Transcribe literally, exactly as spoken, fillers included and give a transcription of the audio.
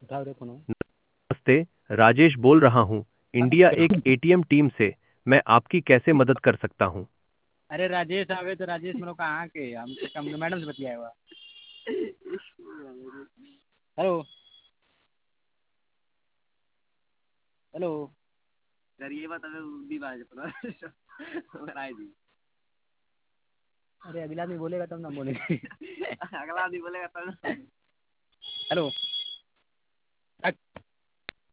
उठाओ रे फोन। नमस्ते, राजेश बोल रहा हूँ इंडिया एक एटीएम टीम से। मैं आपकी कैसे मदद कर सकता हूँ? अरे राजेश आवे तो राजेश मतलब कहाँ के हम कम मैडम से बतिया हुआ। हेलो हेलो सर ये बात अगर भी बात पर आई थी। अरे अगला आदमी बोलेगा तब ना बोलेगा। अगला आदमी बोलेगा तब ना। हेलो